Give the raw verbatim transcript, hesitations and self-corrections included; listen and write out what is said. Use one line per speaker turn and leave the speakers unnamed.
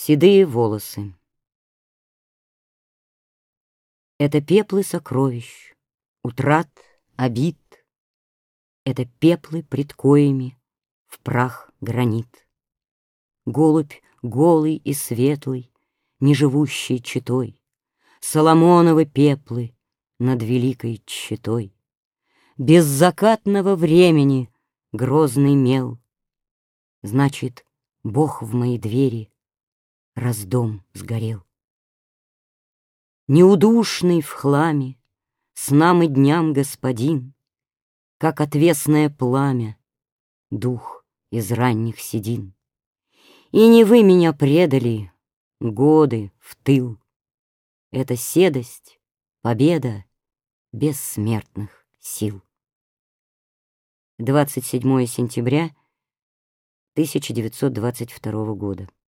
Седые волосы. Это пеплы сокровищ, утрат, обид. Это пеплы пред коями в прах гранит. Голубь голый и светлый, неживущий читой, Соломоновы пеплы над великой читой. Без закатного времени грозный мел. Значит, Бог в моей двери раздом сгорел. Неудушный в хламе, снам и дням господин, Как отвесное пламя, дух из ранних седин. И не вы меня предали, годы в тыл. Это седость, победа бессмертных сил. двадцать седьмое сентября тысяча девятьсот двадцать второго года.